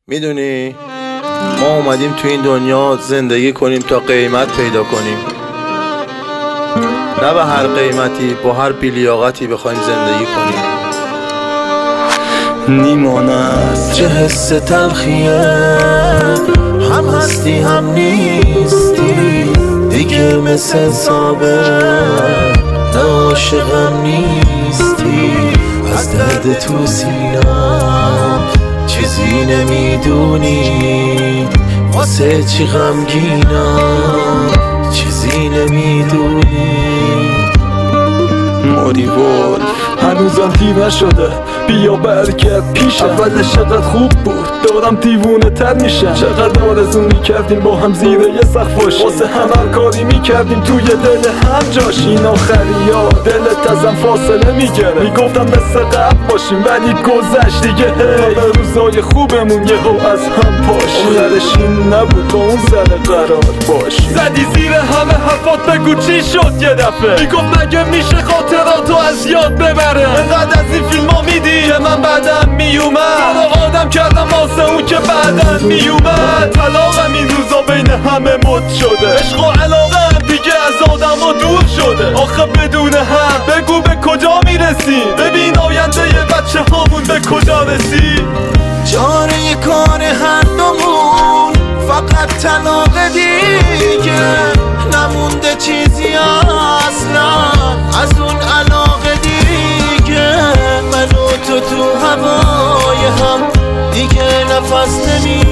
میدونی ما اومدیم تو این دنیا زندگی کنیم تا قیمت پیدا کنیم، نه به هر قیمتی با هر بیلیاقتی بخوایم زندگی کنیم. نیمان است چه حس تلخیه، هم هستی هم نیستی دیگه، مثل سابق نه عاشقم نیستی. از درد تو سینم چیزی نمیدونی، واسه چی غمگینم چیزی نمیدونی. موری ولف هنوزم دیر نشده، بیا برگرد پیشم. اولش چقدر خوب بود، دارم دیوونه تر میشم. چقدر آرزو میکردیم با هم زیر یه سقف باشیم، واسه هم هر کاری میکردیم توی دل هم جاشیم. آخری ها دلت ازم فاصله میگره، میگفتم مثل قبل باشیم ولی گذشت دیگه. همه روزای خوبمون یهو از هم پاشیم، آخرش این نبود با اون سر قرار باشیم. زدی زیر همه حرفات بگو چی شد یه دفعه، میگفت مگه میشه خاطراتو از یاد ببره. انقدر از این فیلم ها میدی که من بعدم میومد، تو آدم کردم واسه اون که بعدم میومد. طلاقم این روزا بین همه مد شده، عشق و علاقه دیگه از آدم ها دور شده. آخه بدون هم بگو به کجا میرسی، ببین آینده یه بچه هامون به کجا رسی. چاره کار هر دومون فقط طلاق دیگه، نمونده چیزی اصلا از اون علاقه دیگه. من و تو هوای هم دیگه نفس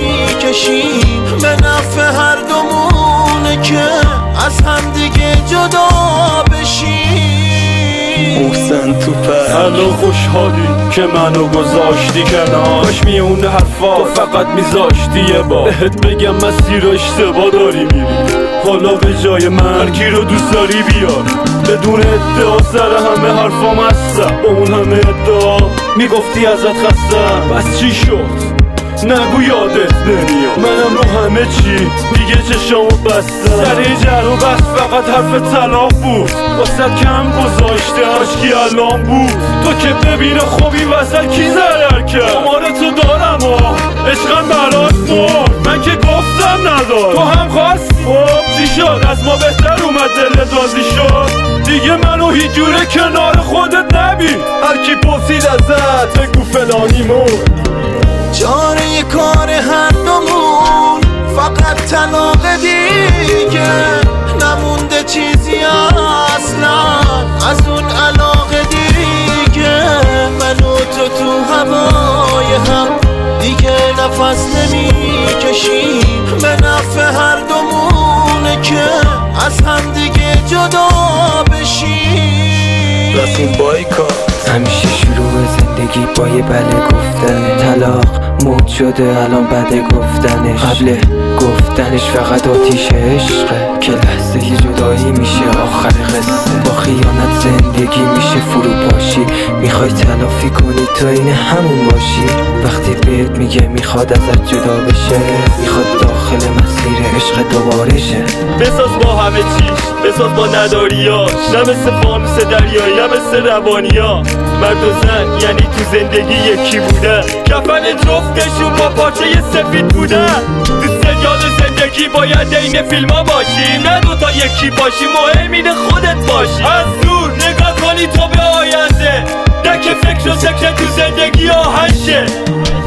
نمیکشیم، به نفع هر دومونه که از هم دیگه جدا بشیم. محسن تو پر الان خوشحالی که منو گذاشتی کنار، کاش میونه حرفا فقط میذاشتی یه بار بهت بگم مسیر اشتباه داری میری. حالا به جای من هر کی رو دوست داری بیار، بدون ادعا سر همه حرفام هستم. با اون همه ادعا میگفتی ازت خستم، بس چی شد نگو یادت نمیاد. منم رو همه چی دیگه چشامو بستم، سر جر و بس فقط حرف طلاق بود، واسه کم گذاشته عشقی الان بود. تو که ببینه خوبی واسه کی ضرر کرد، آمار تو دارم و عشقم برات مرد. من که گفتم ندار تو هم خواستی، خب چی شد از ما بهتر اومد دلت راضی شد دیگه. منو هیچ جوره کنار خودت نبین، هر کی پرسید ازت بگو فلانی مرد. چاره کار هر دومون فقط طلاق دیگه، نمونده چیزی اصلا از اون علاقه دیگه. من و تو هوای هم دیگه نفس نمیکشیم، به نفع هر دومونه که از هم دیگه جدا بشیم. رسیم بایکات همیشه شروع زندگی با یه بله گفتن، طلاق مد شده الان بعد گفتنش. قبل گفتنش فقط آتیش عشقه که لحظه یه جدایی میشه آخر قصه. با خیانت زندگی میشه فرو پاشی، میخوای تلافی کنی تو این همون باشی. وقتی بهت میگه میخواد ازت جدا بشه، میخواد داخل مسیر عشق دوباره شه. بساز با همه چیش، بساز با نداریاش، نه مثل فانوس دریایی نه مثل روانیا. مرد و زن یعنی تو زندگی یکی بودن، کفن جفتشون با پاچه سفید بودن. تو سریال زندگی باید این فیلم ها باشی، نه دوتا یکی باشی، مهم اینه خودت باشی. از دور نگاه کنی تو به آینده، نه که فکر و سکر تو زندگی آهنشه.